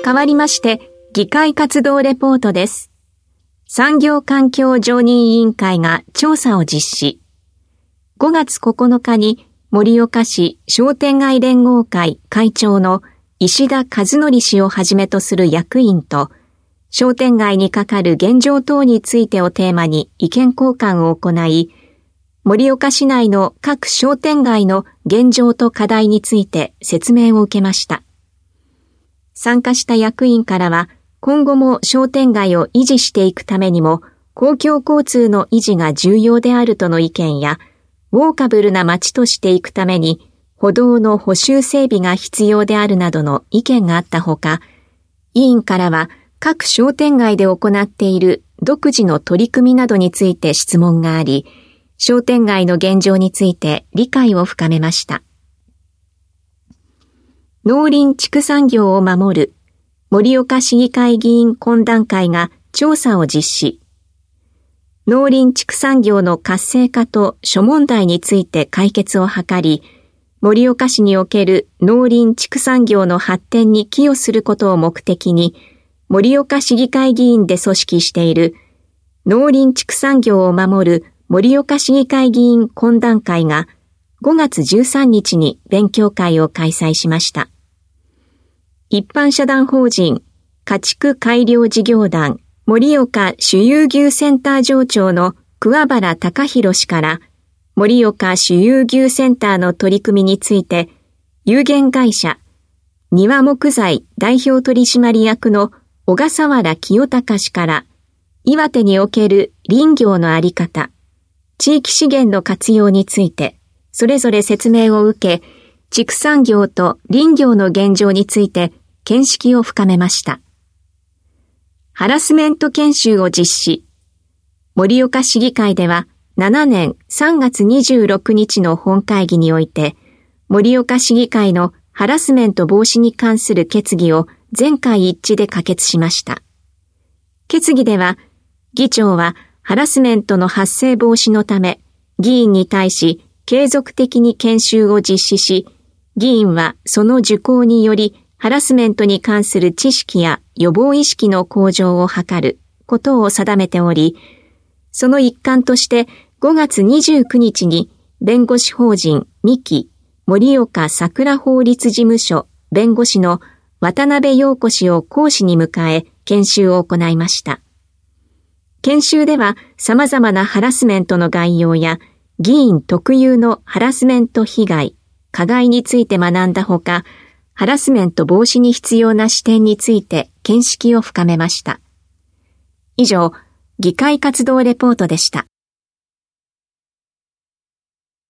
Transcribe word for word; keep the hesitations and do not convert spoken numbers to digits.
代わりまして、議会活動レポートです。産業環境常任委員会が調査を実施。ごがつここのかに盛岡市商店街連合会会長の石田和則氏をはじめとする役員と、商店街にかかる現状等についてをテーマに意見交換を行い、盛岡市内の各商店街の現状と課題について説明を受けました。参加した役員からは、今後も商店街を維持していくためにも、公共交通の維持が重要であるとの意見や、ウォーカブルな街としていくために、歩道の補修整備が必要であるなどの意見があったほか、委員からは各商店街で行っている独自の取り組みなどについて質問があり、商店街の現状について理解を深めました。農林畜産業を守る盛岡市議会議員懇談会が調査を実施。農林畜産業の活性化と諸問題について解決を図り、盛岡市における農林畜産業の発展に寄与することを目的に、盛岡市議会議員で組織している農林畜産業を守る盛岡市議会議員懇談会がごがつじゅうさんにちに勉強会を開催しました。一般社団法人家畜改良事業団盛岡種有牛センター場長の桑原隆弘氏から盛岡種有牛センターの取り組みについて有限会社庭木材代表取締役の小笠原清隆氏から岩手における林業のあり方、地域資源の活用についてそれぞれ説明を受け、畜産業と林業の現状について見識を深めました。ハラスメント研修を実施。盛岡市議会ではしちねんさんがつにじゅうろくにちの本会議において、盛岡市議会のハラスメント防止に関する決議を全会一致で可決しました。決議では、議長はハラスメントの発生防止のため、議員に対し継続的に研修を実施し、議員はその受講により、ハラスメントに関する知識や予防意識の向上を図ることを定めており、その一環としてごがつにじゅうくにちに弁護士法人三木盛岡桜法律事務所弁護士の渡辺陽子氏を講師に迎え研修を行いました。研修では様々なハラスメントの概要や議員特有のハラスメント被害、加害について学んだほか、ハラスメント防止に必要な視点について見識を深めました。以上、議会活動レポートでした。